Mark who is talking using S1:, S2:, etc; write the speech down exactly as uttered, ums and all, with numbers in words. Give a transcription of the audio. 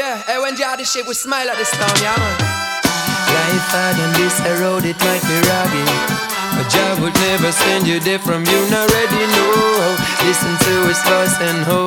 S1: Yeah, hey, when you had this shit, we smile at this town, yeah, man.
S2: Life hard on this road, it might be rugged, but Jah would never send you there from you not ready, no. Listen to his voice and hope